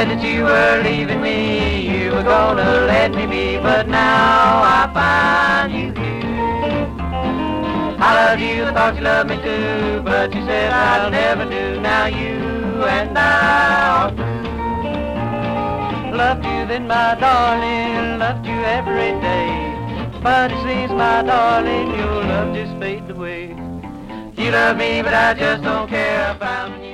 said that you were leaving me, you were gonna let me be, but now I find you here. I loved you, thought you loved me too, but you said I'll never do. Now you and I are through. Loved you then, my darling, loved you every day. But it seems, my darling, your love just faded away. You love me, but I just don't care about you.